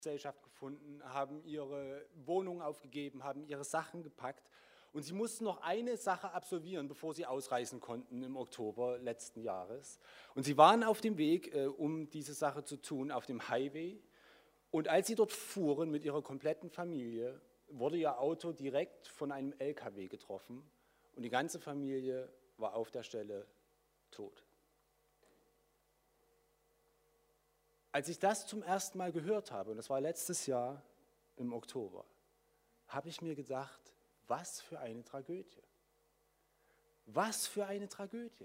Gesellschaft gefunden, haben ihre Wohnung aufgegeben, haben ihre Sachen gepackt und sie mussten noch eine Sache absolvieren, bevor sie ausreisen konnten im Oktober letzten Jahres. Und sie waren auf dem Weg, um diese Sache zu tun, auf dem Highway. Und als sie dort fuhren mit ihrer kompletten Familie, wurde ihr Auto direkt von einem LKW getroffen und die ganze Familie war auf der Stelle tot. Als ich das zum ersten Mal gehört habe, und das war letztes Jahr im Oktober, habe ich mir gedacht, was für eine Tragödie. Was für eine Tragödie.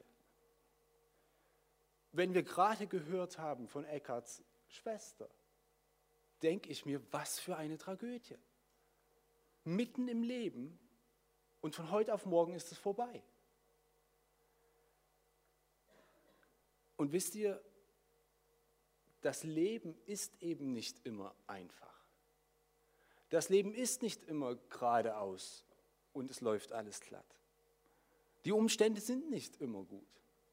Wenn wir gerade gehört haben von Eckarts Schwester, denke ich mir, was für eine Tragödie. Mitten im Leben und von heute auf morgen ist es vorbei. Und wisst ihr, das Leben ist eben nicht immer einfach. Das Leben ist nicht immer geradeaus und es läuft alles glatt. Die Umstände sind nicht immer gut.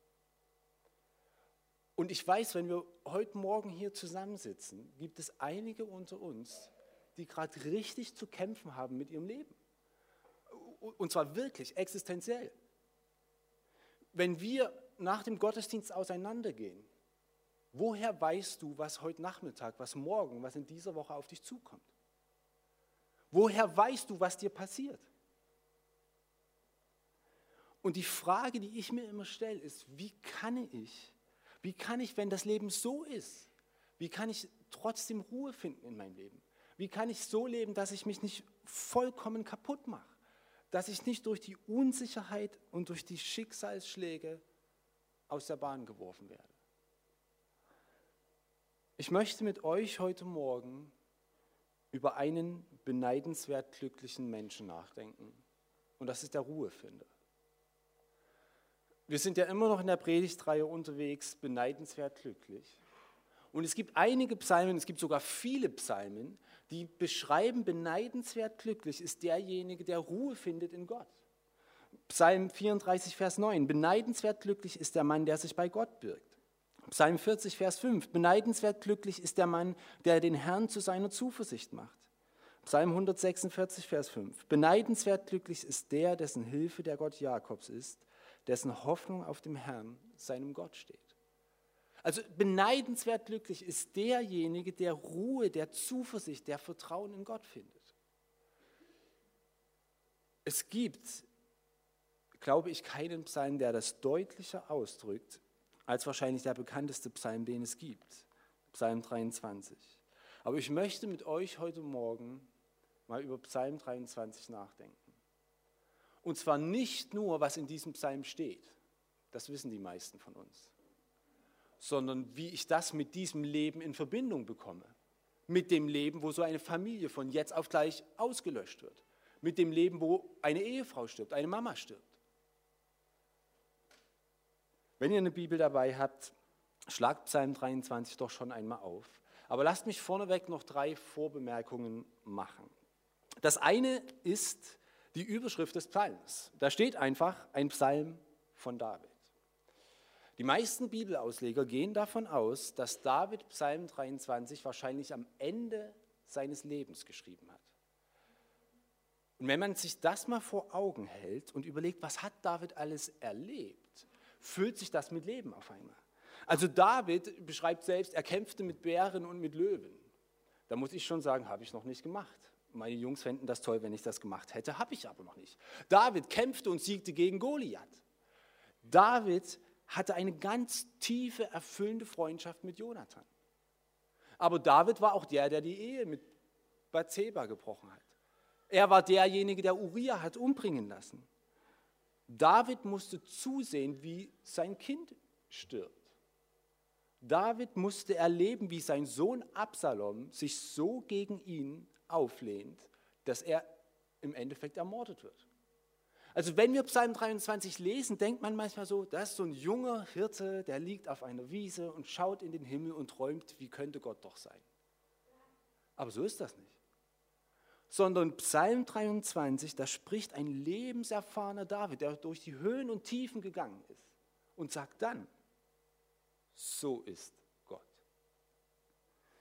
Und ich weiß, wenn wir heute Morgen hier zusammensitzen, gibt es einige unter uns, die gerade richtig zu kämpfen haben mit ihrem Leben. Und zwar wirklich existenziell. Wenn wir nach dem Gottesdienst auseinandergehen, woher weißt du, was heute Nachmittag, was morgen, was in dieser Woche auf dich zukommt? Woher weißt du, was dir passiert? Und die Frage, die ich mir immer stelle, ist, wie kann ich, wenn das Leben so ist, wie kann ich trotzdem Ruhe finden in meinem Leben? Wie kann ich so leben, dass ich mich nicht vollkommen kaputt mache? Dass ich nicht durch die Unsicherheit und durch die Schicksalsschläge aus der Bahn geworfen werde? Ich möchte mit euch heute Morgen über einen beneidenswert glücklichen Menschen nachdenken. Und das ist der Ruhefinder. Wir sind ja immer noch in der Predigtreihe unterwegs, beneidenswert glücklich. Und es gibt einige Psalmen, es gibt sogar viele Psalmen, die beschreiben, beneidenswert glücklich ist derjenige, der Ruhe findet in Gott. Psalm 34, Vers 9, beneidenswert glücklich ist der Mann, der sich bei Gott birgt. Psalm 40, Vers 5, beneidenswert glücklich ist der Mann, der den Herrn zu seiner Zuversicht macht. Psalm 146, Vers 5, beneidenswert glücklich ist der, dessen Hilfe der Gott Jakobs ist, dessen Hoffnung auf dem Herrn, seinem Gott steht. Also beneidenswert glücklich ist derjenige, der Ruhe, der Zuversicht, der Vertrauen in Gott findet. Es gibt, glaube ich, keinen Psalm, der das deutlicher ausdrückt, als wahrscheinlich der bekannteste Psalm, den es gibt, Psalm 23. Aber ich möchte mit euch heute Morgen mal über Psalm 23 nachdenken. Und zwar nicht nur, was in diesem Psalm steht, das wissen die meisten von uns, sondern wie ich das mit diesem Leben in Verbindung bekomme. Mit dem Leben, wo so eine Familie von jetzt auf gleich ausgelöscht wird. Mit dem Leben, wo eine Ehefrau stirbt, eine Mama stirbt. Wenn ihr eine Bibel dabei habt, schlagt Psalm 23 doch schon einmal auf. Aber lasst mich vorneweg noch 3 Vorbemerkungen machen. Das eine ist die Überschrift des Psalms. Da steht einfach ein Psalm von David. Die meisten Bibelausleger gehen davon aus, dass David Psalm 23 wahrscheinlich am Ende seines Lebens geschrieben hat. Und wenn man sich das mal vor Augen hält und überlegt, was hat David alles erlebt, füllt sich das mit Leben auf einmal. Also David beschreibt selbst, er kämpfte mit Bären und mit Löwen. Da muss ich schon sagen, habe ich noch nicht gemacht. Meine Jungs fänden das toll, wenn ich das gemacht hätte, habe ich aber noch nicht. David kämpfte und siegte gegen Goliath. David hatte eine ganz tiefe, erfüllende Freundschaft mit Jonathan. Aber David war auch der die Ehe mit Bathseba gebrochen hat. Er war derjenige, der Uriah hat umbringen lassen. David musste zusehen, wie sein Kind stirbt. David musste erleben, wie sein Sohn Absalom sich so gegen ihn auflehnt, dass er im Endeffekt ermordet wird. Also wenn wir Psalm 23 lesen, denkt man manchmal so, das ist so ein junger Hirte, der liegt auf einer Wiese und schaut in den Himmel und träumt, wie könnte Gott doch sein. Aber so ist das nicht. Sondern Psalm 23, da spricht ein lebenserfahrener David, der durch die Höhen und Tiefen gegangen ist und sagt dann, so ist Gott.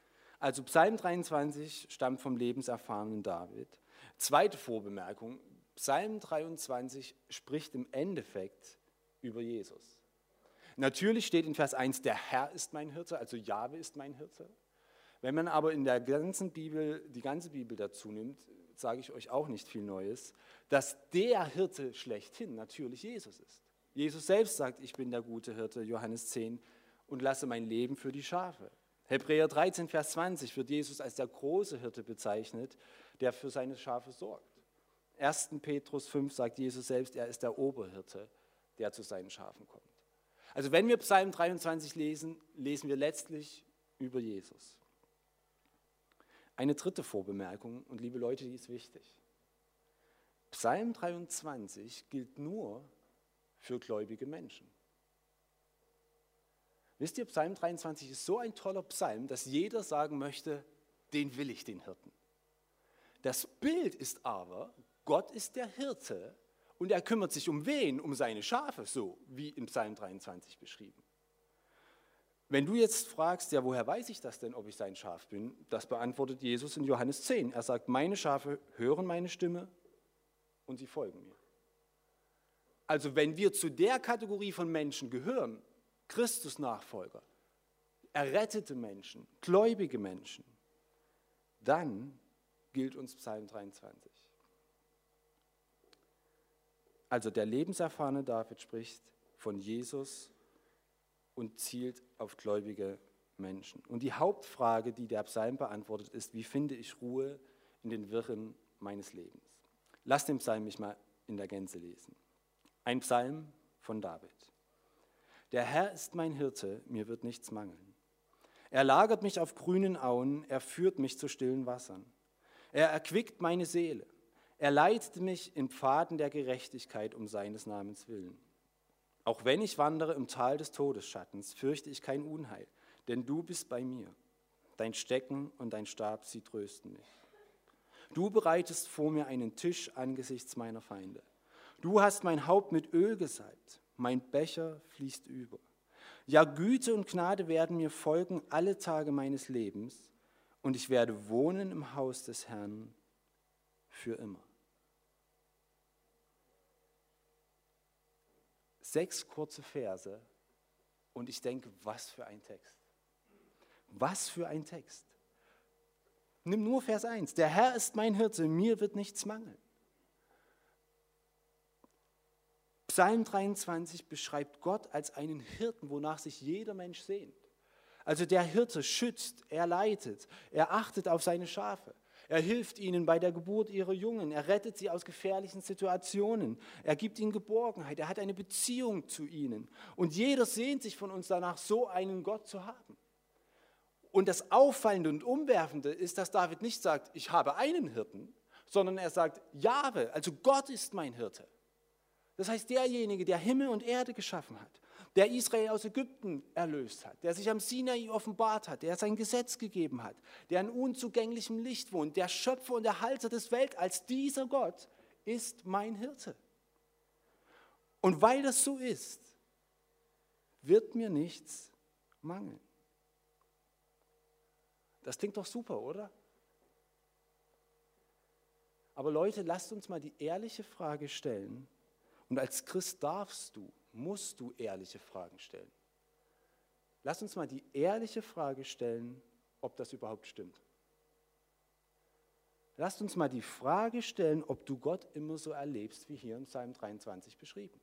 Also Psalm 23 stammt vom lebenserfahrenen David. Zweite Vorbemerkung, Psalm 23 spricht im Endeffekt über Jesus. Natürlich steht in Vers 1, der Herr ist mein Hirte, also Jahwe ist mein Hirte. Wenn man aber in der ganzen Bibel, die ganze Bibel dazu nimmt, sage ich euch auch nicht viel Neues, dass der Hirte schlechthin natürlich Jesus ist. Jesus selbst sagt, ich bin der gute Hirte, Johannes 10, und lasse mein Leben für die Schafe. Hebräer 13, Vers 20 wird Jesus als der große Hirte bezeichnet, der für seine Schafe sorgt. 1. Petrus 5 sagt Jesus selbst, er ist der Oberhirte, der zu seinen Schafen kommt. Also wenn wir Psalm 23 lesen, lesen wir letztlich über Jesus. Eine dritte Vorbemerkung, und liebe Leute, die ist wichtig. Psalm 23 gilt nur für gläubige Menschen. Wisst ihr, Psalm 23 ist so ein toller Psalm, dass jeder sagen möchte, den will ich, den Hirten. Das Bild ist aber, Gott ist der Hirte und er kümmert sich um wen? Um seine Schafe, so wie in Psalm 23 beschrieben. Wenn du jetzt fragst, ja, woher weiß ich das denn, ob ich sein Schaf bin? Das beantwortet Jesus in Johannes 10. Er sagt, meine Schafe hören meine Stimme und sie folgen mir. Also wenn wir zu der Kategorie von Menschen gehören, Christus-Nachfolger, errettete Menschen, gläubige Menschen, dann gilt uns Psalm 23. Also der lebenserfahrene David spricht von Jesus und zielt auf gläubige Menschen. Und die Hauptfrage, die der Psalm beantwortet, ist, wie finde ich Ruhe in den Wirren meines Lebens? Lass den Psalm mich mal in der Gänze lesen. Ein Psalm von David. Der Herr ist mein Hirte, mir wird nichts mangeln. Er lagert mich auf grünen Auen, er führt mich zu stillen Wassern. Er erquickt meine Seele. Er leitet mich in Pfaden der Gerechtigkeit um seines Namens willen. Auch wenn ich wandere im Tal des Todesschattens, fürchte ich kein Unheil, denn du bist bei mir. Dein Stecken und dein Stab, sie trösten mich. Du bereitest vor mir einen Tisch angesichts meiner Feinde. Du hast mein Haupt mit Öl gesalbt, mein Becher fließt über. Ja, Güte und Gnade werden mir folgen alle Tage meines Lebens, und ich werde wohnen im Haus des Herrn für immer. 6 kurze Verse und ich denke, was für ein Text. Was für ein Text. Nimm nur Vers 1. Der Herr ist mein Hirte, mir wird nichts mangeln. Psalm 23 beschreibt Gott als einen Hirten, wonach sich jeder Mensch sehnt. Also der Hirte schützt, er leitet, er achtet auf seine Schafe. Er hilft ihnen bei der Geburt ihrer Jungen, er rettet sie aus gefährlichen Situationen, er gibt ihnen Geborgenheit, er hat eine Beziehung zu ihnen. Und jeder sehnt sich von uns danach, so einen Gott zu haben. Und das Auffallende und Umwerfende ist, dass David nicht sagt, ich habe einen Hirten, sondern er sagt, Jahwe, also Gott ist mein Hirte. Das heißt, derjenige, der Himmel und Erde geschaffen hat, der Israel aus Ägypten erlöst hat, der sich am Sinai offenbart hat, der sein Gesetz gegeben hat, der in unzugänglichem Licht wohnt, der Schöpfer und Erhalter des Weltalls, dieser Gott ist mein Hirte. Und weil das so ist, wird mir nichts mangeln. Das klingt doch super, oder? Aber Leute, lasst uns mal die ehrliche Frage stellen. Und als Christ musst du ehrliche Fragen stellen. Lass uns mal die ehrliche Frage stellen, ob das überhaupt stimmt. Lasst uns mal die Frage stellen, ob du Gott immer so erlebst, wie hier in Psalm 23 beschrieben.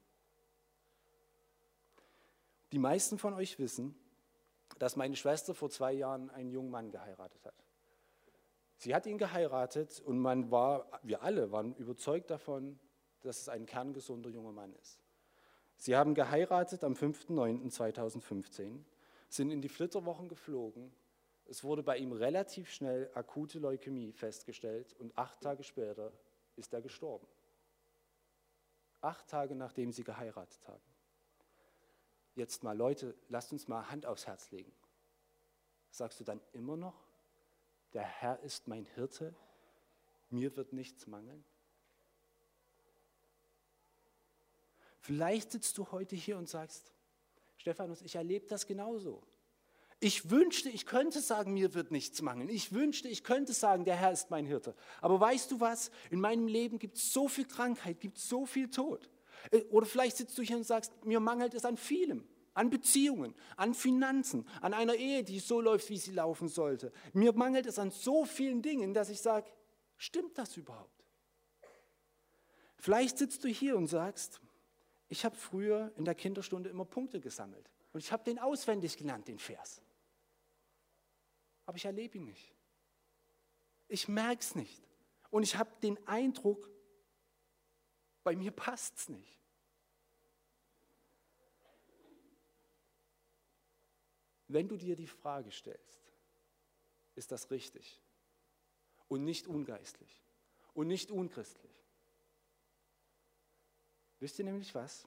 Die meisten von euch wissen, dass meine Schwester vor 2 Jahren einen jungen Mann geheiratet hat. Sie hat ihn geheiratet und wir alle waren überzeugt davon, dass es ein kerngesunder junger Mann ist. Sie haben geheiratet am 5.9.2015, sind in die Flitterwochen geflogen. Es wurde bei ihm relativ schnell akute Leukämie festgestellt und 8 Tage später ist er gestorben. 8 Tage nachdem sie geheiratet haben. Jetzt mal Leute, lasst uns mal Hand aufs Herz legen. Sagst du dann immer noch, der Herr ist mein Hirte, mir wird nichts mangeln? Vielleicht sitzt du heute hier und sagst, Stephanus, ich erlebe das genauso. Ich wünschte, ich könnte sagen, mir wird nichts mangeln. Ich wünschte, ich könnte sagen, der Herr ist mein Hirte. Aber weißt du was? In meinem Leben gibt es so viel Krankheit, gibt es so viel Tod. Oder vielleicht sitzt du hier und sagst, mir mangelt es an vielem. An Beziehungen, an Finanzen, an einer Ehe, die so läuft, wie sie laufen sollte. Mir mangelt es an so vielen Dingen, dass ich sage, stimmt das überhaupt? Vielleicht sitzt du hier und sagst, ich habe früher in der Kinderstunde immer Punkte gesammelt. Und ich habe den auswendig gelernt, den Vers. Aber ich erlebe ihn nicht. Ich merke es nicht. Und ich habe den Eindruck, bei mir passt es nicht. Wenn du dir die Frage stellst, ist das richtig und nicht ungeistlich und nicht unchristlich? Wisst ihr nämlich was?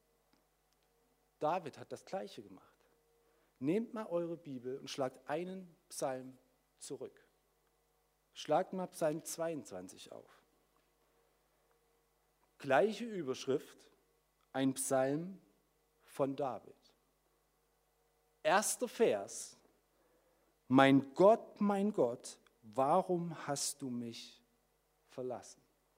David hat das Gleiche gemacht. Nehmt mal eure Bibel und schlagt einen Psalm zurück. Schlagt mal Psalm 22 auf. Gleiche Überschrift, ein Psalm von David. Erster Vers. Mein Gott, warum hast du mich verlassen?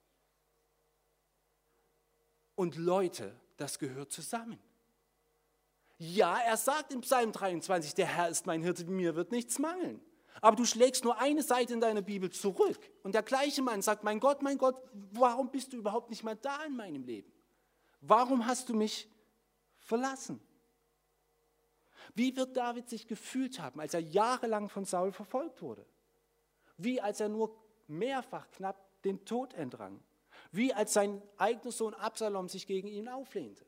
Und Leute, das gehört zusammen. Ja, er sagt im Psalm 23, der Herr ist mein Hirte, mir wird nichts mangeln. Aber du schlägst nur eine Seite in deiner Bibel zurück. Und der gleiche Mann sagt, mein Gott, warum bist du überhaupt nicht mehr da in meinem Leben? Warum hast du mich verlassen? Wie wird David sich gefühlt haben, als er jahrelang von Saul verfolgt wurde? Wie als er nur mehrfach knapp den Tod entrang? Wie als sein eigener Sohn Absalom sich gegen ihn auflehnte?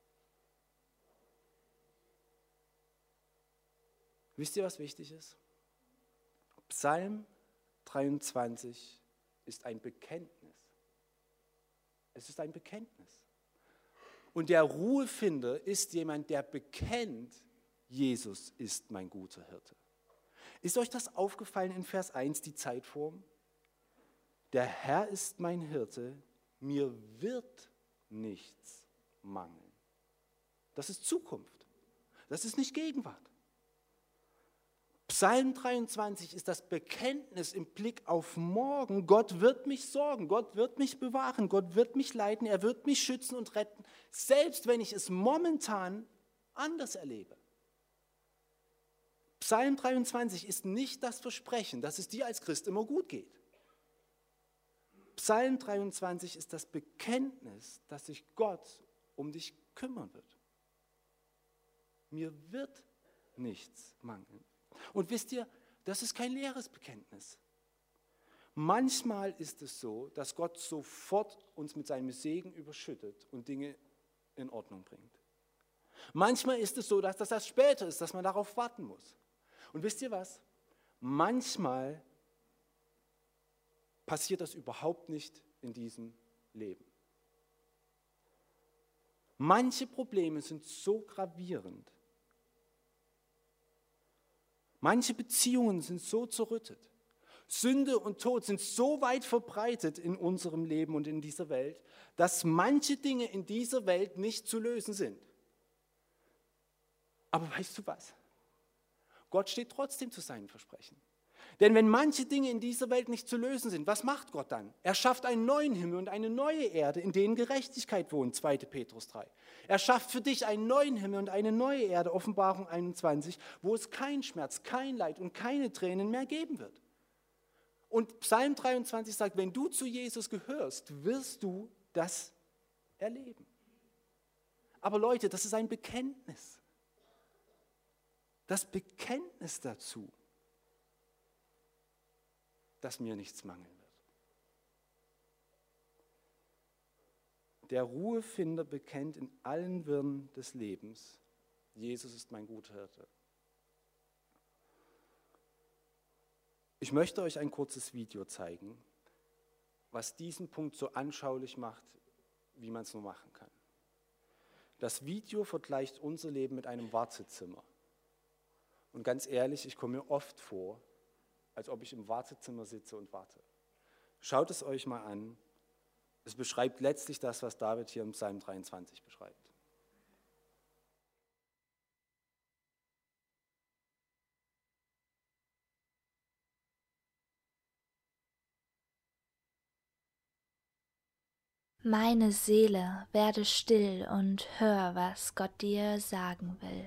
Wisst ihr, was wichtig ist? Psalm 23 ist ein Bekenntnis. Es ist ein Bekenntnis. Und der Ruhefinder ist jemand, der bekennt, Jesus ist mein guter Hirte. Ist euch das aufgefallen in Vers 1, die Zeitform? Der Herr ist mein Hirte, mir wird nichts mangeln. Das ist Zukunft. Das ist nicht Gegenwart. Psalm 23 ist das Bekenntnis im Blick auf morgen. Gott wird mich sorgen, Gott wird mich bewahren, Gott wird mich leiten, er wird mich schützen und retten, selbst wenn ich es momentan anders erlebe. Psalm 23 ist nicht das Versprechen, dass es dir als Christ immer gut geht. Psalm 23 ist das Bekenntnis, dass sich Gott um dich kümmern wird. Mir wird nichts mangeln. Und wisst ihr, das ist kein leeres Bekenntnis. Manchmal ist es so, dass Gott sofort uns mit seinem Segen überschüttet und Dinge in Ordnung bringt. Manchmal ist es so, dass das erst später ist, dass man darauf warten muss. Und wisst ihr was? Manchmal passiert das überhaupt nicht in diesem Leben. Manche Probleme sind so gravierend. Manche Beziehungen sind so zerrüttet. Sünde und Tod sind so weit verbreitet in unserem Leben und in dieser Welt, dass manche Dinge in dieser Welt nicht zu lösen sind. Aber weißt du was? Gott steht trotzdem zu seinen Versprechen. Denn wenn manche Dinge in dieser Welt nicht zu lösen sind, was macht Gott dann? Er schafft einen neuen Himmel und eine neue Erde, in denen Gerechtigkeit wohnt, 2. Petrus 3. Er schafft für dich einen neuen Himmel und eine neue Erde, Offenbarung 21, wo es keinen Schmerz, kein Leid und keine Tränen mehr geben wird. Und Psalm 23 sagt, wenn du zu Jesus gehörst, wirst du das erleben. Aber Leute, das ist ein Bekenntnis. Das Bekenntnis dazu, dass mir nichts mangeln wird. Der Ruhefinder bekennt in allen Wirren des Lebens, Jesus ist mein guter Hirte. Ich möchte euch ein kurzes Video zeigen, was diesen Punkt so anschaulich macht, wie man es nur machen kann. Das Video vergleicht unser Leben mit einem Wartezimmer. Und ganz ehrlich, ich komme mir oft vor, als ob ich im Wartezimmer sitze und warte. Schaut es euch mal an. Es beschreibt letztlich das, was David hier im Psalm 23 beschreibt. Meine Seele, werde still und hör, was Gott dir sagen will.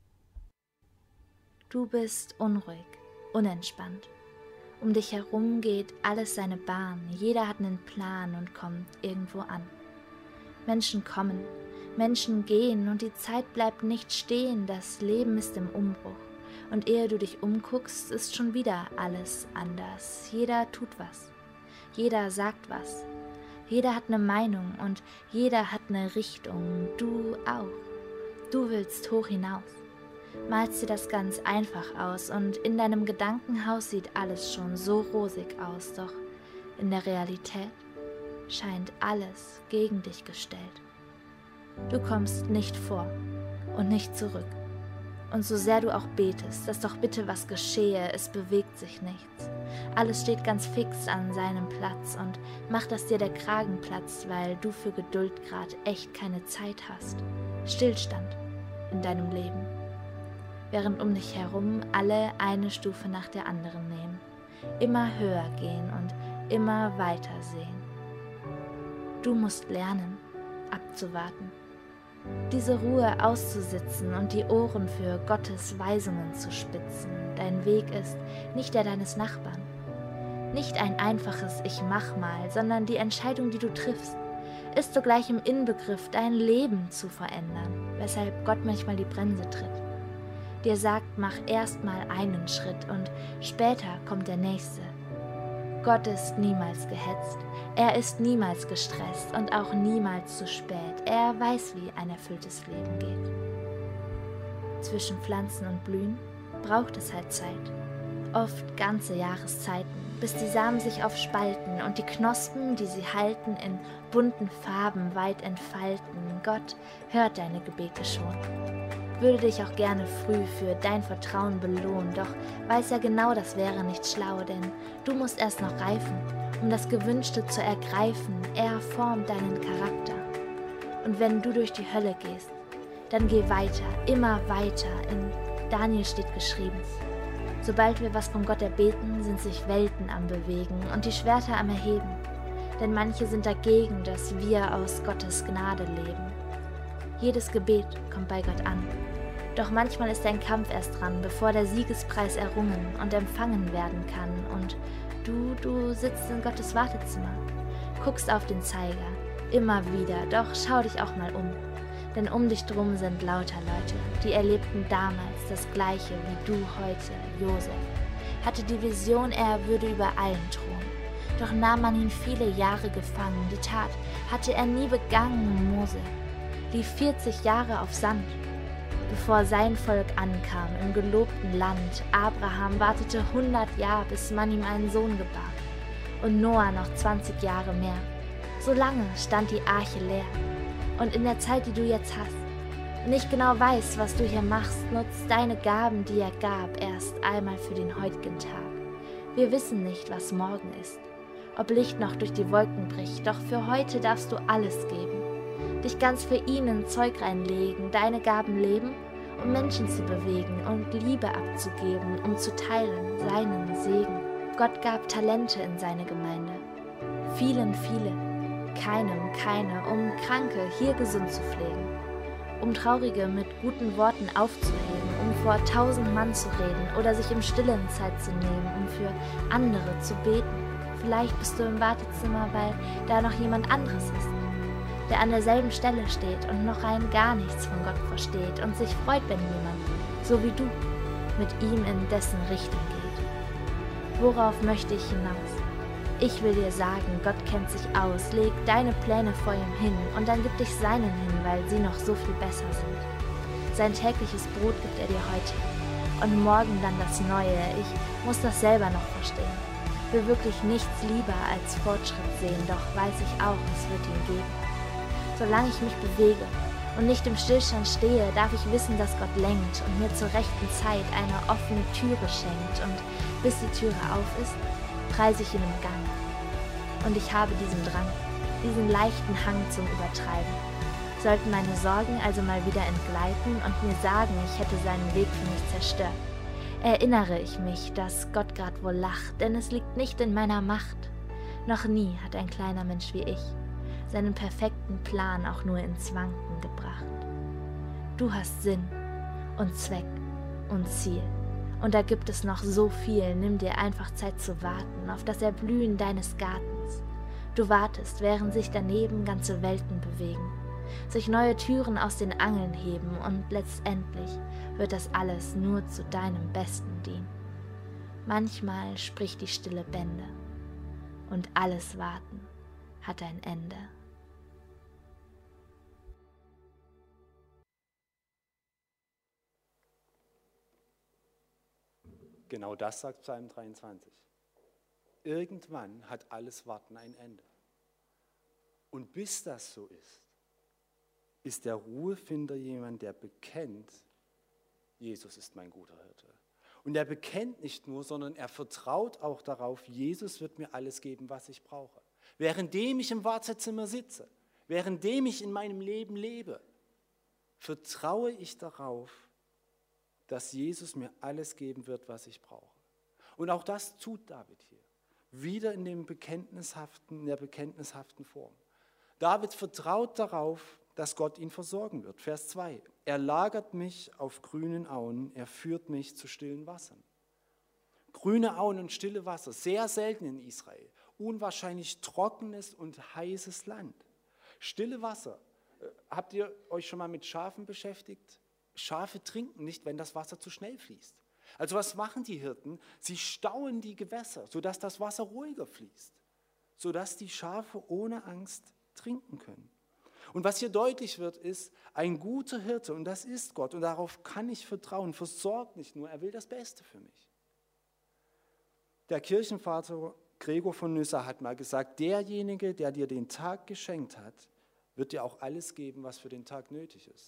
Du bist unruhig, unentspannt. Um dich herum geht alles seine Bahn, jeder hat einen Plan und kommt irgendwo an. Menschen kommen, Menschen gehen und die Zeit bleibt nicht stehen, das Leben ist im Umbruch. Und ehe du dich umguckst, ist schon wieder alles anders. Jeder tut was, jeder sagt was. Jeder hat eine Meinung und jeder hat eine Richtung, du auch. Du willst hoch hinaus, malst dir das ganz einfach aus und in deinem Gedankenhaus sieht alles schon so rosig aus, doch in der Realität scheint alles gegen dich gestellt. Du kommst nicht vor und nicht zurück. Und so sehr du auch betest, dass doch bitte was geschehe, es bewegt sich nichts. Alles steht ganz fix an seinem Platz und macht, dass dir der Kragen platzt, weil du für Geduld grad echt keine Zeit hast. Stillstand in deinem Leben. Während um dich herum alle eine Stufe nach der anderen nehmen. Immer höher gehen und immer weiter sehen. Du musst lernen, abzuwarten. Diese Ruhe auszusitzen und die Ohren für Gottes Weisungen zu spitzen. Dein Weg ist nicht der deines Nachbarn. Nicht ein einfaches Ich mach mal, sondern die Entscheidung, die du triffst, ist sogleich im Inbegriff, dein Leben zu verändern, weshalb Gott manchmal die Bremse tritt. Dir sagt, mach erst mal einen Schritt und später kommt der nächste. Gott ist niemals gehetzt, er ist niemals gestresst und auch niemals zu spät. Er weiß, wie ein erfülltes Leben geht. Zwischen Pflanzen und Blühen braucht es halt Zeit, oft ganze Jahreszeiten, bis die Samen sich aufspalten und die Knospen, die sie halten, in bunten Farben weit entfalten. Gott hört deine Gebete schon. Würde dich auch gerne früh für dein Vertrauen belohnen, doch weiß er genau, das wäre nicht schlau, denn du musst erst noch reifen, um das Gewünschte zu ergreifen. Er formt deinen Charakter. Und wenn du durch die Hölle gehst, dann geh weiter, immer weiter. In Daniel steht geschrieben: Sobald wir was von Gott erbeten, sind sich Welten am Bewegen und die Schwerter am Erheben. Denn manche sind dagegen, dass wir aus Gottes Gnade leben. Jedes Gebet kommt bei Gott an. Doch manchmal ist ein Kampf erst dran, bevor der Siegespreis errungen und empfangen werden kann. Und du sitzt in Gottes Wartezimmer, guckst auf den Zeiger, immer wieder, doch schau dich auch mal um. Denn um dich drum sind lauter Leute, die erlebten damals das Gleiche wie du heute, Josef. Hatte die Vision, er würde über allen thronen. Doch nahm man ihn viele Jahre gefangen, die Tat hatte er nie begangen, Mose lief 40 Jahre auf Sand, bevor sein Volk ankam im gelobten Land. Abraham wartete 100 Jahre, bis man ihm einen Sohn gebar. Und Noah noch 20 Jahre mehr. So lange stand die Arche leer. Und in der Zeit, die du jetzt hast, nicht genau weißt, was du hier machst, nutzt deine Gaben, die er gab, erst einmal für den heutigen Tag. Wir wissen nicht, was morgen ist, ob Licht noch durch die Wolken bricht, doch für heute darfst du alles geben. Dich ganz für ihn in Zeug reinlegen, deine Gaben leben, um Menschen zu bewegen und Liebe abzugeben, um zu teilen, seinen Segen. Gott gab Talente in seine Gemeinde. Vielen, viele, keinem, keine, um Kranke hier gesund zu pflegen, um Traurige mit guten Worten aufzuheben, um vor 1000 Mann zu reden oder sich im Stillen Zeit zu nehmen, um für andere zu beten. Vielleicht bist du im Wartezimmer, weil da noch jemand anderes ist, der an derselben Stelle steht und noch rein gar nichts von Gott versteht und sich freut, wenn jemand, so wie du, mit ihm in dessen Richtung geht. Worauf möchte ich hinaus? Ich will dir sagen, Gott kennt sich aus, leg deine Pläne vor ihm hin und dann gib dich seinen hin, weil sie noch so viel besser sind. Sein tägliches Brot gibt er dir heute und morgen dann das Neue. Ich muss das selber noch verstehen. Will wirklich nichts lieber als Fortschritt sehen, doch weiß ich auch, es wird ihn geben. Solange ich mich bewege und nicht im Stillstand stehe, darf ich wissen, dass Gott lenkt und mir zur rechten Zeit eine offene Türe schenkt. Und bis die Türe auf ist, preise ich ihn im Gang. Und ich habe diesen Drang, diesen leichten Hang zum Übertreiben. Sollten meine Sorgen also mal wieder entgleiten und mir sagen, ich hätte seinen Weg für mich zerstört, erinnere ich mich, dass Gott grad wohl lacht, denn es liegt nicht in meiner Macht. Noch nie hat ein kleiner Mensch wie ich seinen perfekten Plan auch nur ins Wanken gebracht. Du hast Sinn und Zweck und Ziel. Und da gibt es noch so viel, nimm dir einfach Zeit zu warten auf das Erblühen deines Gartens. Du wartest, während sich daneben ganze Welten bewegen, sich neue Türen aus den Angeln heben und letztendlich wird das alles nur zu deinem Besten dienen. Manchmal spricht die Stille Bände und alles Warten hat ein Ende. Genau das sagt Psalm 23. Irgendwann hat alles Warten ein Ende. Und bis das so ist der Ruhefinder jemand, der bekennt, Jesus ist mein guter Hirte. Und er bekennt nicht nur, sondern er vertraut auch darauf, Jesus wird mir alles geben, was ich brauche. Währenddem ich im Wartezimmer sitze, währenddem ich in meinem Leben lebe, vertraue ich darauf, dass Jesus mir alles geben wird, was ich brauche. Und auch das tut David hier. Wieder in der bekenntnishaften Form. David vertraut darauf, dass Gott ihn versorgen wird. Vers 2. Er lagert mich auf grünen Auen, er führt mich zu stillen Wassern. Grüne Auen und stille Wasser, sehr selten in Israel. Unwahrscheinlich trockenes und heißes Land. Stille Wasser. Habt ihr euch schon mal mit Schafen beschäftigt? Schafe trinken nicht, wenn das Wasser zu schnell fließt. Also was machen die Hirten? Sie stauen die Gewässer, sodass das Wasser ruhiger fließt, sodass die Schafe ohne Angst trinken können. Und was hier deutlich wird, ist, ein guter Hirte, und das ist Gott, und darauf kann ich vertrauen, versorgt nicht nur, er will das Beste für mich. Der Kirchenvater Gregor von Nyssa hat mal gesagt, derjenige, der dir den Tag geschenkt hat, wird dir auch alles geben, was für den Tag nötig ist.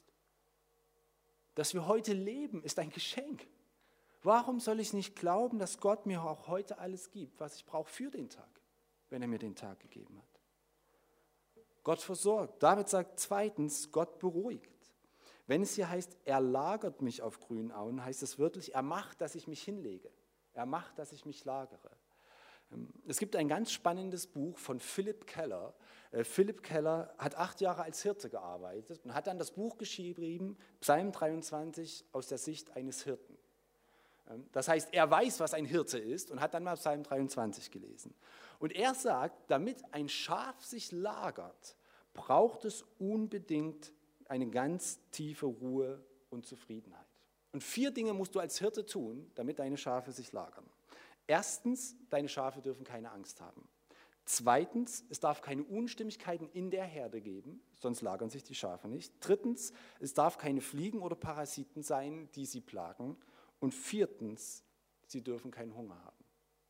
Dass wir heute leben, ist ein Geschenk. Warum soll ich nicht glauben, dass Gott mir auch heute alles gibt, was ich brauche für den Tag, wenn er mir den Tag gegeben hat? Gott versorgt. David sagt zweitens, Gott beruhigt. Wenn es hier heißt, er lagert mich auf grünen Auen, heißt es wörtlich, er macht, dass ich mich hinlege. Er macht, dass ich mich lagere. Es gibt ein ganz spannendes Buch von Philip Keller. Philip Keller hat 8 Jahre als Hirte gearbeitet und hat dann das Buch geschrieben, Psalm 23, aus der Sicht eines Hirten. Das heißt, er weiß, was ein Hirte ist und hat dann mal Psalm 23 gelesen. Und er sagt, damit ein Schaf sich lagert, braucht es unbedingt eine ganz tiefe Ruhe und Zufriedenheit. Und 4 Dinge musst du als Hirte tun, damit deine Schafe sich lagern. Erstens, deine Schafe dürfen keine Angst haben. Zweitens, es darf keine Unstimmigkeiten in der Herde geben, sonst lagern sich die Schafe nicht. Drittens, es darf keine Fliegen oder Parasiten sein, die sie plagen. Und 4, sie dürfen keinen Hunger haben.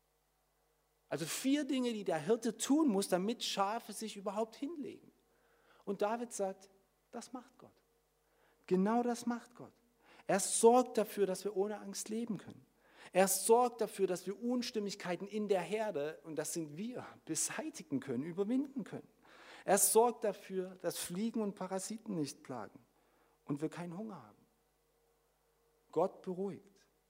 Also 4 Dinge, die der Hirte tun muss, damit Schafe sich überhaupt hinlegen. Und David sagt, das macht Gott. Genau das macht Gott. Er sorgt dafür, dass wir ohne Angst leben können. Er sorgt dafür, dass wir Unstimmigkeiten in der Herde, und das sind wir, beseitigen können, überwinden können. Er sorgt dafür, dass Fliegen und Parasiten nicht plagen und wir keinen Hunger haben. Gott beruhigt.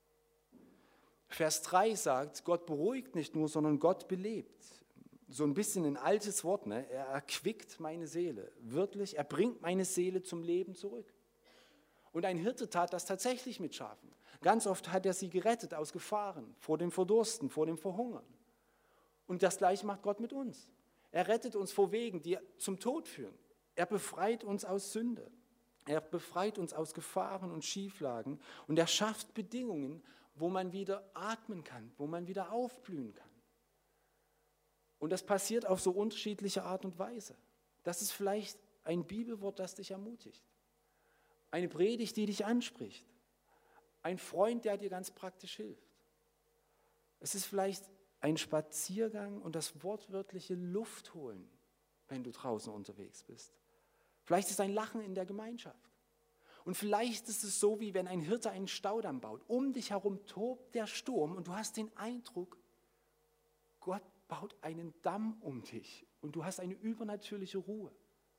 Vers 3 sagt, Gott beruhigt nicht nur, sondern Gott belebt. So ein bisschen ein altes Wort, ne? Er erquickt meine Seele. Wörtlich, er bringt meine Seele zum Leben zurück. Und ein Hirte tat das tatsächlich mit Schafen. Ganz oft hat er sie gerettet aus Gefahren, vor dem Verdursten, vor dem Verhungern. Und das Gleiche macht Gott mit uns. Er rettet uns vor Wegen, die zum Tod führen. Er befreit uns aus Sünde. Er befreit uns aus Gefahren und Schieflagen. Und er schafft Bedingungen, wo man wieder atmen kann, wo man wieder aufblühen kann. Und das passiert auf so unterschiedliche Art und Weise. Das ist vielleicht ein Bibelwort, das dich ermutigt. Eine Predigt, die dich anspricht. Ein Freund, der dir ganz praktisch hilft. Es ist vielleicht ein Spaziergang und das wortwörtliche Luft holen, wenn du draußen unterwegs bist. Vielleicht ist es ein Lachen in der Gemeinschaft. Und vielleicht ist es so, wie wenn ein Hirte einen Staudamm baut. Um dich herum tobt der Sturm und du hast den Eindruck, Gott baut einen Damm um dich und du hast eine übernatürliche Ruhe.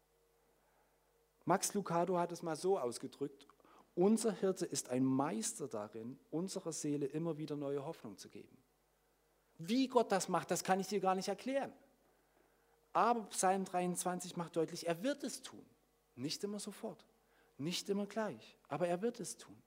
Max Lucado hat es mal so ausgedrückt, unser Hirte ist ein Meister darin, unserer Seele immer wieder neue Hoffnung zu geben. Wie Gott das macht, das kann ich dir gar nicht erklären. Aber Psalm 23 macht deutlich, er wird es tun. Nicht immer sofort, nicht immer gleich, aber er wird es tun.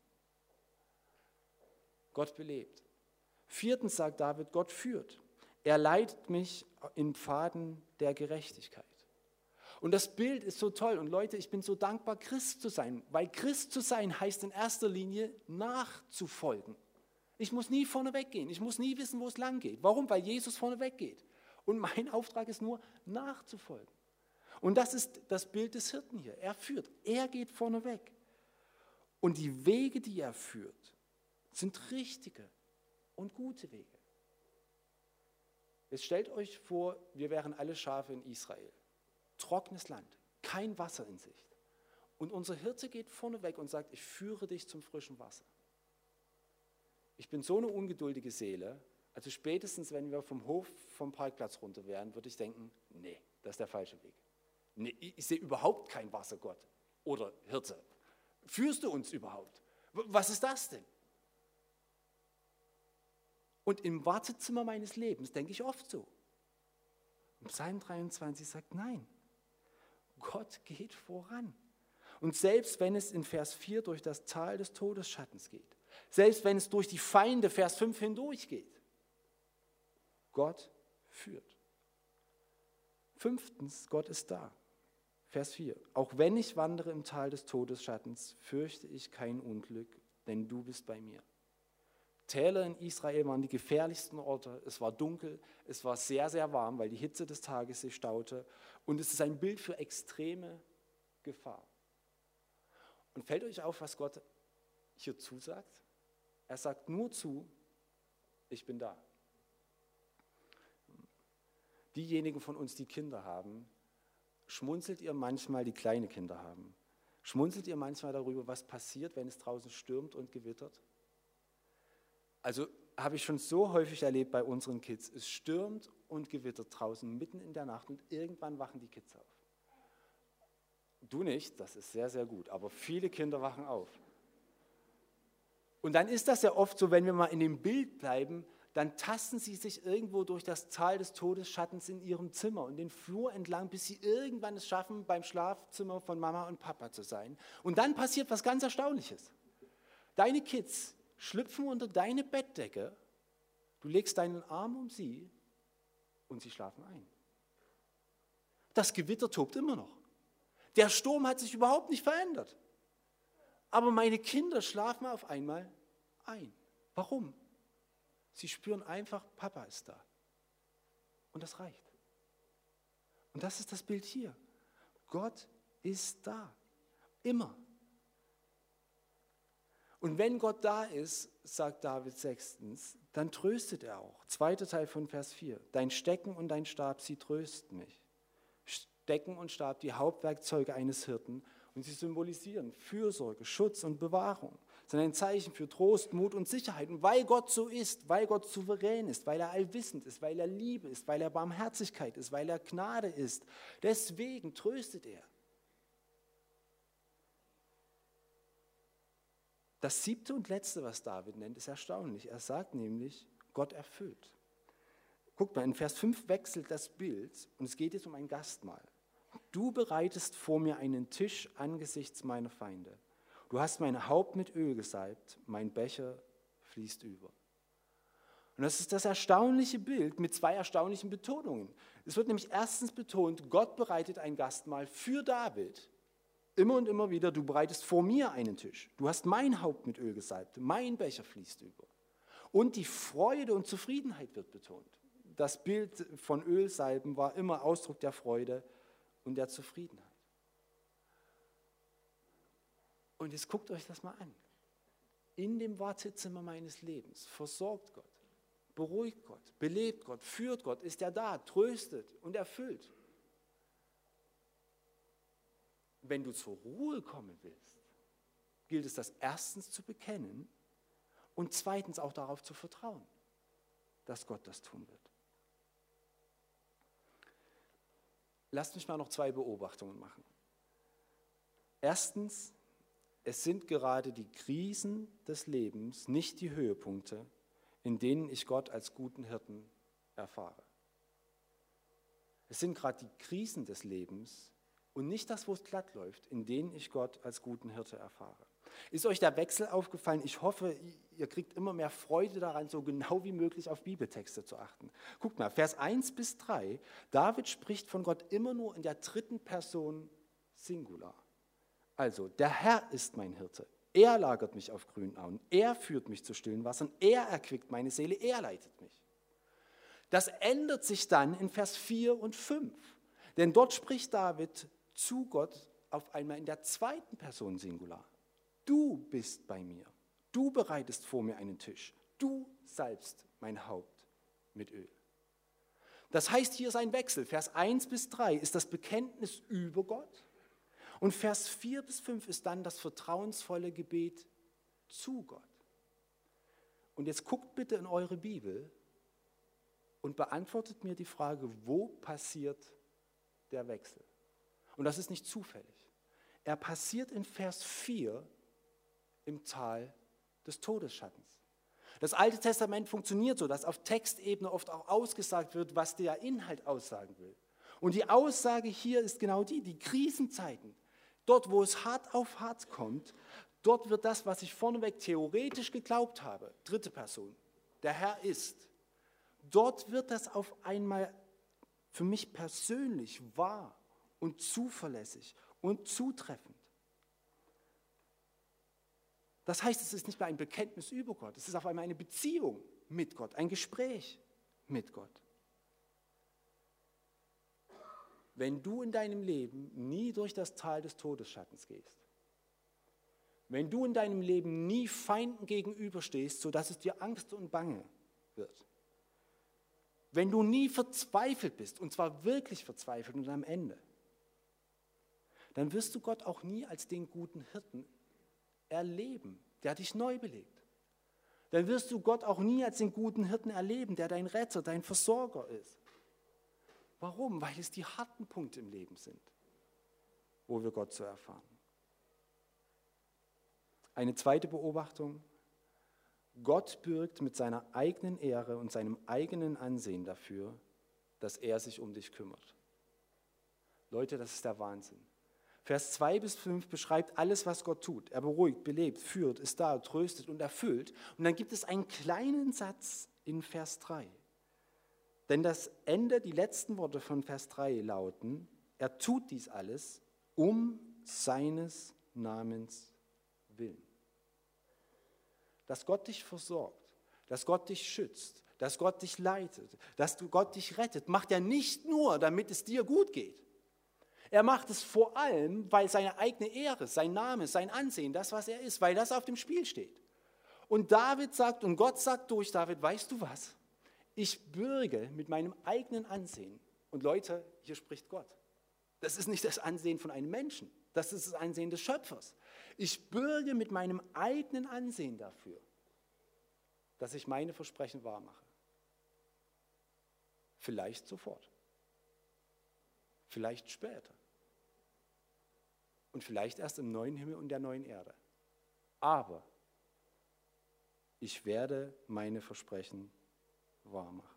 Gott belebt. 4. sagt David, Gott führt. Er leitet mich in Pfaden der Gerechtigkeit. Und das Bild ist so toll. Und Leute, ich bin so dankbar, Christ zu sein, weil Christ zu sein heißt in erster Linie nachzufolgen. Ich muss nie vorne weggehen. Ich muss nie wissen, wo es lang geht. Warum? Weil Jesus vorne weggeht. Und mein Auftrag ist nur, nachzufolgen. Und das ist das Bild des Hirten hier. Er führt. Er geht vorne weg. Und die Wege, die er führt, sind richtige und gute Wege. Jetzt stellt euch vor, wir wären alle Schafe in Israel. Trockenes Land, kein Wasser in Sicht. Und unser Hirte geht vorne weg und sagt, ich führe dich zum frischen Wasser. Ich bin so eine ungeduldige Seele, also spätestens, wenn wir vom Parkplatz runter wären, würde ich denken, nee, das ist der falsche Weg. Nee, ich sehe überhaupt kein Wasser, Gott. Oder Hirte, führst du uns überhaupt? Was ist das denn? Und im Wartezimmer meines Lebens denke ich oft so. Und Psalm 23 sagt, nein, Gott geht voran. Und selbst wenn es in Vers 4 durch das Tal des Todesschattens geht, selbst wenn es durch die Feinde, Vers 5 hindurchgeht, Gott führt. 5. Gott ist da. Vers 4. Auch wenn ich wandere im Tal des Todesschattens, fürchte ich kein Unglück, denn du bist bei mir. Täler in Israel waren die gefährlichsten Orte. Es war dunkel, es war sehr, sehr warm, weil die Hitze des Tages sich staute. Und es ist ein Bild für extreme Gefahr. Und fällt euch auf, was Gott hier zusagt? Er sagt nur zu, ich bin da. Diejenigen von uns, die Kinder haben, schmunzelt ihr manchmal, die kleine Kinder haben, schmunzelt ihr manchmal darüber, was passiert, wenn es draußen stürmt und gewittert? Also habe ich schon so häufig erlebt bei unseren Kids, es stürmt und gewittert draußen mitten in der Nacht und irgendwann wachen die Kids auf. Du nicht, das ist sehr, sehr gut, aber viele Kinder wachen auf. Und dann ist das ja oft so, wenn wir mal in dem Bild bleiben, dann tasten sie sich irgendwo durch das Tal des Todesschattens in ihrem Zimmer und den Flur entlang, bis sie irgendwann es schaffen, beim Schlafzimmer von Mama und Papa zu sein. Und dann passiert was ganz Erstaunliches. Deine Kids schlüpfen unter deine Bettdecke, du legst deinen Arm um sie und sie schlafen ein. Das Gewitter tobt immer noch. Der Sturm hat sich überhaupt nicht verändert. Aber meine Kinder schlafen auf einmal ein. Warum? Sie spüren einfach, Papa ist da. Und das reicht. Und das ist das Bild hier. Gott ist da. Immer. Und wenn Gott da ist, sagt David 6., dann tröstet er auch. 2. Teil von Vers 4. Dein Stecken und dein Stab, sie trösten mich. Stecken und Stab, die Hauptwerkzeuge eines Hirten. Und sie symbolisieren Fürsorge, Schutz und Bewahrung. Sind ein Zeichen für Trost, Mut und Sicherheit. Und weil Gott so ist, weil Gott souverän ist, weil er allwissend ist, weil er Liebe ist, weil er Barmherzigkeit ist, weil er Gnade ist, deswegen tröstet er. Das 7. und letzte, was David nennt, ist erstaunlich. Er sagt nämlich, Gott erfüllt. Guckt mal, in Vers 5 wechselt das Bild und es geht jetzt um ein Gastmahl. Du bereitest vor mir einen Tisch angesichts meiner Feinde. Du hast mein Haupt mit Öl gesalbt, mein Becher fließt über. Und das ist das erstaunliche Bild mit 2 erstaunlichen Betonungen. Es wird nämlich erstens betont, Gott bereitet ein Gastmahl für David. Immer und immer wieder, du bereitest vor mir einen Tisch. Du hast mein Haupt mit Öl gesalbt, mein Becher fließt über. Und die Freude und Zufriedenheit wird betont. Das Bild von Ölsalben war immer Ausdruck der Freude und der Zufriedenheit. Und jetzt guckt euch das mal an. In dem Wartezimmer meines Lebens versorgt Gott, beruhigt Gott, belebt Gott, führt Gott, ist er da, tröstet und erfüllt. Wenn du zur Ruhe kommen willst, gilt es, das erstens zu bekennen und zweitens auch darauf zu vertrauen, dass Gott das tun wird. Lasst mich mal noch 2 Beobachtungen machen. Erstens, es sind gerade die Krisen des Lebens, nicht die Höhepunkte, in denen ich Gott als guten Hirten erfahre. Es sind gerade die Krisen des Lebens und nicht das, wo es glatt läuft, in denen ich Gott als guten Hirte erfahre. Ist euch der Wechsel aufgefallen? Ich hoffe, ihr kriegt immer mehr Freude daran, so genau wie möglich auf Bibeltexte zu achten. Guckt mal, Vers 1 bis 3, David spricht von Gott immer nur in der dritten Person Singular. Also, der Herr ist mein Hirte. Er lagert mich auf grünen Auen. Er führt mich zu stillen Wassern. Er erquickt meine Seele. Er leitet mich. Das ändert sich dann in Vers 4 und 5. Denn dort spricht David zu Gott auf einmal in der zweiten Person Singular. Du bist bei mir. Du bereitest vor mir einen Tisch. Du salbst mein Haupt mit Öl. Das heißt, hier ist ein Wechsel. Vers 1 bis 3 ist das Bekenntnis über Gott. Und Vers 4 bis 5 ist dann das vertrauensvolle Gebet zu Gott. Und jetzt guckt bitte in eure Bibel und beantwortet mir die Frage, wo passiert der Wechsel? Und das ist nicht zufällig. Er passiert in Vers 4 im Tal des Todesschattens. Das Alte Testament funktioniert so, dass auf Textebene oft auch ausgesagt wird, was der Inhalt aussagen will. Und die Aussage hier ist genau die Krisenzeiten. Dort, wo es hart auf hart kommt, dort wird das, was ich vorneweg theoretisch geglaubt habe, dritte Person, der Herr ist, dort wird das auf einmal für mich persönlich wahr und zuverlässig und zutreffend. Das heißt, es ist nicht mehr ein Bekenntnis über Gott, es ist auf einmal eine Beziehung mit Gott, ein Gespräch mit Gott. Wenn du in deinem Leben nie durch das Tal des Todesschattens gehst, wenn du in deinem Leben nie Feinden gegenüberstehst, sodass es dir Angst und Bange wird, wenn du nie verzweifelt bist, und zwar wirklich verzweifelt und am Ende, dann wirst du Gott auch nie als den guten Hirten erleben, der dich neu belebt. Dann wirst du Gott auch nie als den guten Hirten erleben, der dein Retter, dein Versorger ist. Warum? Weil es die harten Punkte im Leben sind, wo wir Gott so erfahren. Eine zweite Beobachtung: Gott bürgt mit seiner eigenen Ehre und seinem eigenen Ansehen dafür, dass er sich um dich kümmert. Leute, das ist der Wahnsinn. Vers 2 bis 5 beschreibt alles, was Gott tut. Er beruhigt, belebt, führt, ist da, tröstet und erfüllt. Und dann gibt es einen kleinen Satz in Vers 3. Denn das Ende, die letzten Worte von Vers 3 lauten: Er tut dies alles um seines Namens willen. Dass Gott dich versorgt, dass Gott dich schützt, dass Gott dich leitet, dass Gott dich rettet, macht er nicht nur, damit es dir gut geht. Er macht es vor allem, weil seine eigene Ehre, sein Name, sein Ansehen, das, was er ist, weil das auf dem Spiel steht. Und David sagt, und Gott sagt durch David: Weißt du was? Ich bürge mit meinem eigenen Ansehen. Und Leute, hier spricht Gott. Das ist nicht das Ansehen von einem Menschen, das ist das Ansehen des Schöpfers. Ich bürge mit meinem eigenen Ansehen dafür, dass ich meine Versprechen wahrmache. Vielleicht sofort, vielleicht später und vielleicht erst im neuen Himmel und der neuen Erde. Aber ich werde meine Versprechen wahrmachen.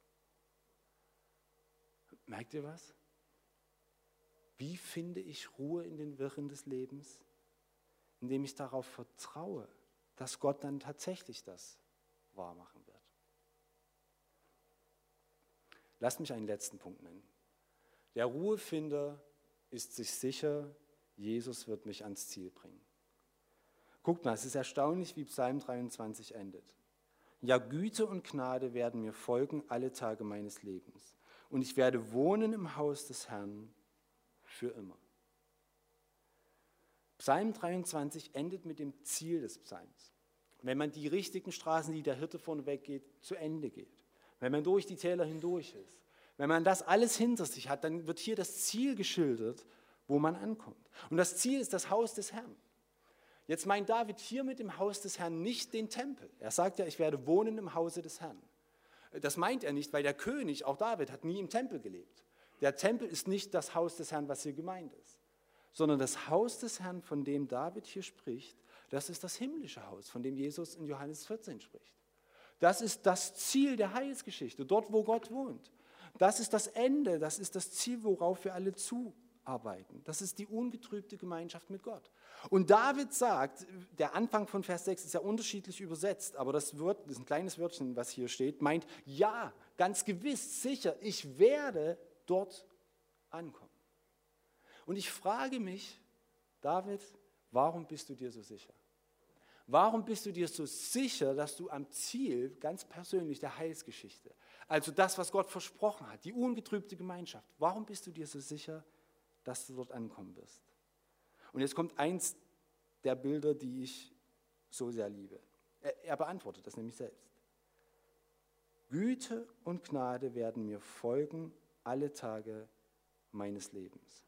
Merkt ihr was? Wie finde ich Ruhe in den Wirren des Lebens? Indem ich darauf vertraue, dass Gott dann tatsächlich das wahrmachen wird. Lasst mich einen letzten Punkt nennen. Der Ruhefinder ist sich sicher, Jesus wird mich ans Ziel bringen. Guckt mal, es ist erstaunlich, wie Psalm 23 endet. Ja, Güte und Gnade werden mir folgen alle Tage meines Lebens. Und ich werde wohnen im Haus des Herrn für immer. Psalm 23 endet mit dem Ziel des Psalms. Wenn man die richtigen Straßen, die der Hirte vorneweg geht, zu Ende geht. Wenn man durch die Täler hindurch ist. Wenn man das alles hinter sich hat, dann wird hier das Ziel geschildert, wo man ankommt. Und das Ziel ist das Haus des Herrn. Jetzt meint David hier mit dem Haus des Herrn nicht den Tempel. Er sagt ja, ich werde wohnen im Hause des Herrn. Das meint er nicht, weil der König, auch David, hat nie im Tempel gelebt. Der Tempel ist nicht das Haus des Herrn, was hier gemeint ist, sondern das Haus des Herrn, von dem David hier spricht, das ist das himmlische Haus, von dem Jesus in Johannes 14 spricht. Das ist das Ziel der Heilsgeschichte, dort, wo Gott wohnt. Das ist das Ende, das ist das Ziel, worauf wir alle zuarbeiten. Das ist die ungetrübte Gemeinschaft mit Gott. Und David sagt, der Anfang von Vers 6 ist ja unterschiedlich übersetzt, aber das ist ein kleines Wörtchen, was hier steht, meint, ja, ganz gewiss, sicher, ich werde dort ankommen. Und ich frage mich, David, warum bist du dir so sicher? Warum bist du dir so sicher, dass du am Ziel, ganz persönlich, der Heilsgeschichte, also das, was Gott versprochen hat, die ungetrübte Gemeinschaft, warum bist du dir so sicher, dass du dort ankommen wirst? Und jetzt kommt eins der Bilder, die ich so sehr liebe. Er beantwortet das nämlich selbst. Güte und Gnade werden mir folgen alle Tage meines Lebens.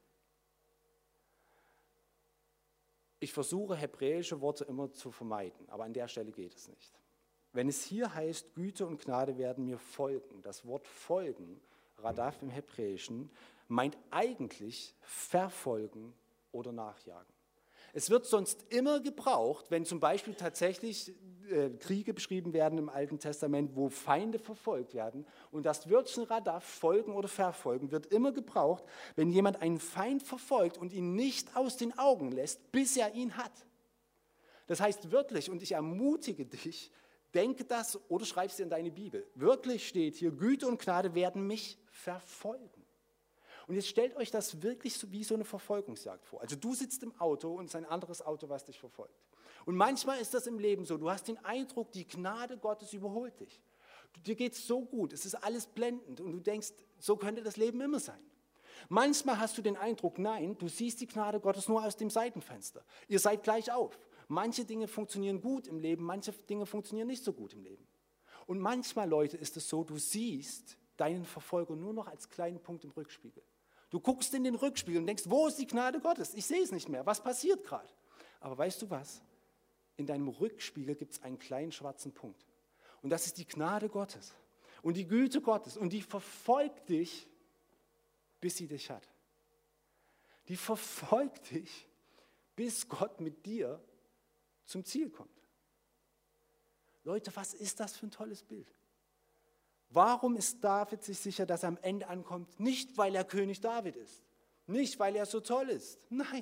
Ich versuche, hebräische Worte immer zu vermeiden, aber an der Stelle geht es nicht. Wenn es hier heißt, Güte und Gnade werden mir folgen, das Wort folgen, Radaf im Hebräischen, meint eigentlich verfolgen oder nachjagen. Es wird sonst immer gebraucht, wenn zum Beispiel tatsächlich Kriege beschrieben werden im Alten Testament, wo Feinde verfolgt werden. Und das Wörtchen Radaf, folgen oder verfolgen, wird immer gebraucht, wenn jemand einen Feind verfolgt und ihn nicht aus den Augen lässt, bis er ihn hat. Das heißt wörtlich, und ich ermutige dich, denke das oder schreib es dir in deine Bibel. Wörtlich steht hier, Güte und Gnade werden mich verfolgen. Und jetzt stellt euch das wirklich so wie so eine Verfolgungsjagd vor. Also du sitzt im Auto und es ist ein anderes Auto, was dich verfolgt. Und manchmal ist das im Leben so, du hast den Eindruck, die Gnade Gottes überholt dich. Dir geht es so gut, es ist alles blendend und du denkst, so könnte das Leben immer sein. Manchmal hast du den Eindruck, nein, du siehst die Gnade Gottes nur aus dem Seitenfenster. Ihr seid gleich auf. Manche Dinge funktionieren gut im Leben, manche Dinge funktionieren nicht so gut im Leben. Und manchmal, Leute, ist es so, du siehst deinen Verfolger nur noch als kleinen Punkt im Rückspiegel. Du guckst in den Rückspiegel und denkst, wo ist die Gnade Gottes? Ich sehe es nicht mehr. Was passiert gerade? Aber weißt du was? In deinem Rückspiegel gibt es einen kleinen schwarzen Punkt. Und das ist die Gnade Gottes und die Güte Gottes. Und die verfolgt dich, bis sie dich hat. Die verfolgt dich, bis Gott mit dir zum Ziel kommt. Leute, was ist das für ein tolles Bild? Warum ist David sich sicher, dass er am Ende ankommt? Nicht, weil er König David ist. Nicht, weil er so toll ist. Nein.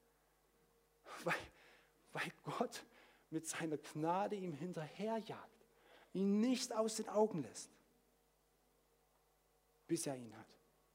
Weil Gott mit seiner Gnade ihm hinterherjagt. Ihn nicht aus den Augen lässt. Bis er ihn hat.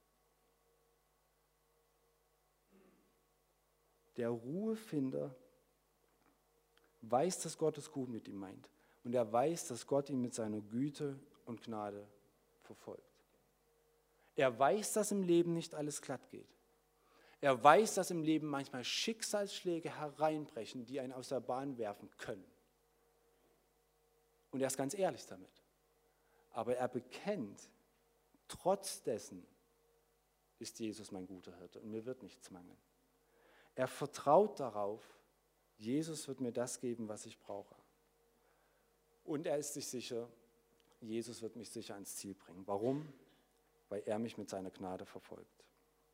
Der Ruhefinder weiß, dass Gott es gut mit ihm meint. Und er weiß, dass Gott ihn mit seiner Güte und Gnade verfolgt. Er weiß, dass im Leben nicht alles glatt geht. Er weiß, dass im Leben manchmal Schicksalsschläge hereinbrechen, die einen aus der Bahn werfen können. Und er ist ganz ehrlich damit. Aber er bekennt, trotz dessen ist Jesus mein guter Hirte und mir wird nichts mangeln. Er vertraut darauf, Jesus wird mir das geben, was ich brauche. Und er ist sich sicher, Jesus wird mich sicher ans Ziel bringen. Warum? Weil er mich mit seiner Gnade verfolgt.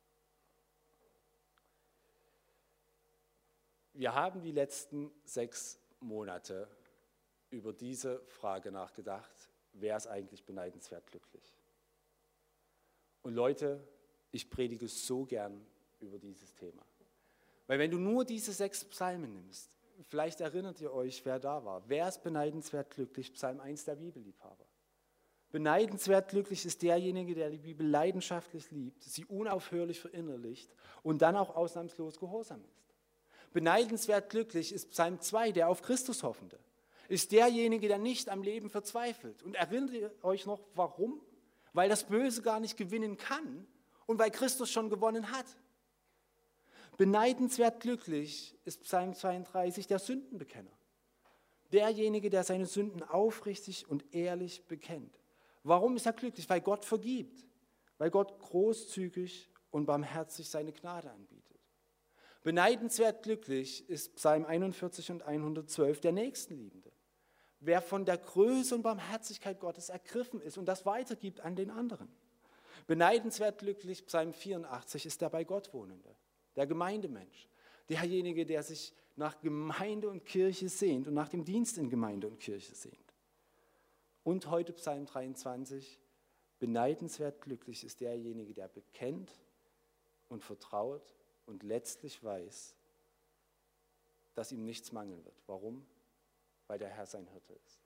Wir haben die letzten 6 Monate über diese Frage nachgedacht, wer ist eigentlich beneidenswert glücklich? Und Leute, ich predige so gern über dieses Thema. Weil wenn du nur diese 6 Psalmen nimmst, vielleicht erinnert ihr euch, wer da war. Wer ist beneidenswert glücklich? Psalm 1 der Bibelliebhaber. Beneidenswert glücklich ist derjenige, der die Bibel leidenschaftlich liebt, sie unaufhörlich verinnerlicht und dann auch ausnahmslos gehorsam ist. Beneidenswert glücklich ist Psalm 2, der auf Christus hoffende. Ist derjenige, der nicht am Leben verzweifelt. Und erinnert ihr euch noch, warum? Weil das Böse gar nicht gewinnen kann und weil Christus schon gewonnen hat. Beneidenswert glücklich ist Psalm 32 der Sündenbekenner. Derjenige, der seine Sünden aufrichtig und ehrlich bekennt. Warum ist er glücklich? Weil Gott vergibt. Weil Gott großzügig und barmherzig seine Gnade anbietet. Beneidenswert glücklich ist Psalm 41 und 112 der Nächstenliebende. Wer von der Größe und Barmherzigkeit Gottes ergriffen ist und das weitergibt an den anderen. Beneidenswert glücklich, Psalm 84, ist der bei Gott Wohnende, der Gemeindemensch. Derjenige, der sich nach Gemeinde und Kirche sehnt und nach dem Dienst in Gemeinde und Kirche sehnt. Und heute Psalm 23, Beneidenswert glücklich ist derjenige, der bekennt und vertraut und letztlich weiß, dass ihm nichts mangeln wird. Warum? Weil der Herr sein Hirte ist.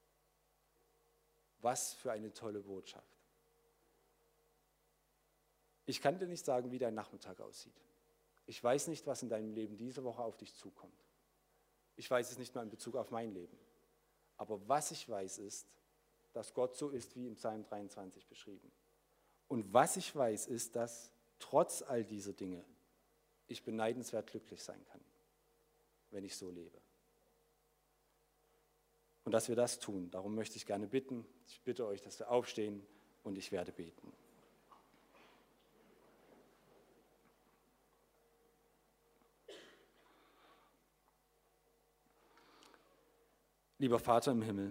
Was für eine tolle Botschaft. Ich kann dir nicht sagen, wie dein Nachmittag aussieht. Ich weiß nicht, was in deinem Leben diese Woche auf dich zukommt. Ich weiß es nicht mal in Bezug auf mein Leben. Aber was ich weiß ist, dass Gott so ist, wie im Psalm 23 beschrieben. Und was ich weiß ist, dass trotz all dieser Dinge ich beneidenswert glücklich sein kann, wenn ich so lebe. Und dass wir das tun, darum möchte ich gerne bitten. Ich bitte euch, dass wir aufstehen und ich werde beten. Lieber Vater im Himmel,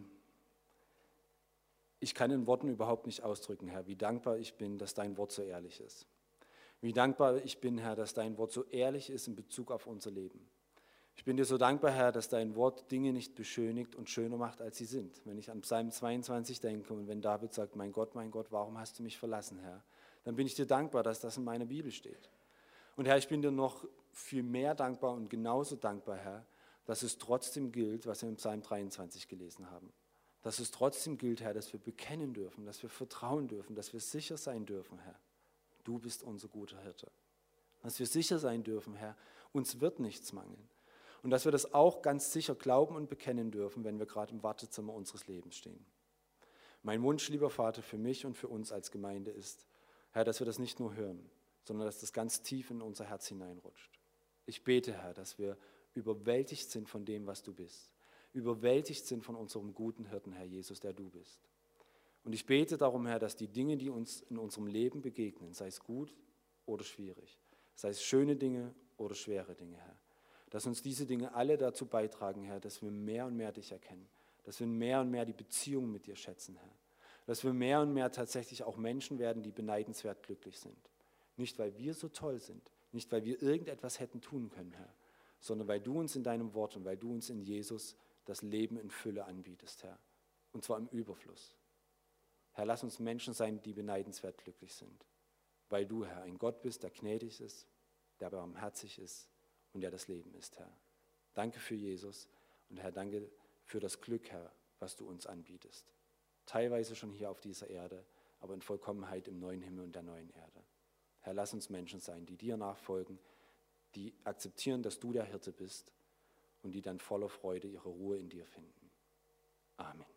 ich kann in Worten überhaupt nicht ausdrücken, Herr, wie dankbar ich bin, dass dein Wort so ehrlich ist. Wie dankbar ich bin, Herr, dass dein Wort so ehrlich ist in Bezug auf unser Leben. Ich bin dir so dankbar, Herr, dass dein Wort Dinge nicht beschönigt und schöner macht, als sie sind. Wenn ich an Psalm 22 denke und wenn David sagt, mein Gott, warum hast du mich verlassen, Herr? Dann bin ich dir dankbar, dass das in meiner Bibel steht. Und Herr, ich bin dir noch viel mehr dankbar und genauso dankbar, Herr, dass es trotzdem gilt, was wir im Psalm 23 gelesen haben. Dass es trotzdem gilt, Herr, dass wir bekennen dürfen, dass wir vertrauen dürfen, dass wir sicher sein dürfen, Herr. Du bist unser guter Hirte. Dass wir sicher sein dürfen, Herr, uns wird nichts mangeln. Und dass wir das auch ganz sicher glauben und bekennen dürfen, wenn wir gerade im Wartezimmer unseres Lebens stehen. Mein Wunsch, lieber Vater, für mich und für uns als Gemeinde ist, Herr, dass wir das nicht nur hören, sondern dass das ganz tief in unser Herz hineinrutscht. Ich bete, Herr, dass wir überwältigt sind von dem, was du bist. Überwältigt sind von unserem guten Hirten, Herr Jesus, der du bist. Und ich bete darum, Herr, dass die Dinge, die uns in unserem Leben begegnen, sei es gut oder schwierig, sei es schöne Dinge oder schwere Dinge, Herr, dass uns diese Dinge alle dazu beitragen, Herr, dass wir mehr und mehr dich erkennen, dass wir mehr und mehr die Beziehung mit dir schätzen, Herr, dass wir mehr und mehr tatsächlich auch Menschen werden, die beneidenswert glücklich sind. Nicht, weil wir so toll sind, nicht, weil wir irgendetwas hätten tun können, Herr, sondern weil du uns in deinem Wort und weil du uns in Jesus das Leben in Fülle anbietest, Herr, und zwar im Überfluss. Herr, lass uns Menschen sein, die beneidenswert glücklich sind, weil du, Herr, ein Gott bist, der gnädig ist, der barmherzig ist und der das Leben ist, Herr. Danke für Jesus und Herr, danke für das Glück, Herr, was du uns anbietest. Teilweise schon hier auf dieser Erde, aber in Vollkommenheit im neuen Himmel und der neuen Erde. Herr, lass uns Menschen sein, die dir nachfolgen, die akzeptieren, dass du der Hirte bist und die dann voller Freude ihre Ruhe in dir finden. Amen.